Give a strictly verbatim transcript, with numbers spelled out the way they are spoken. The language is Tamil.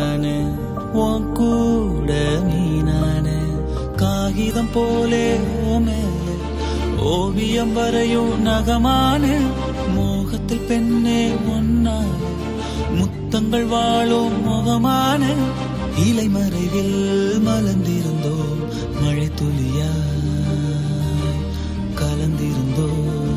நானு உன் கூட நீ நானு காகிதம் போலே மேலே ஓவியம் வரையும் நகமானு மோகத்தில் பெண்ணே ஒன்னானு முத்தங்கள் வாழும் முகமான இலை மறைவில் மலர்ந்திருந்தோம் மழை துளியாய் கலந்திருந்தோம்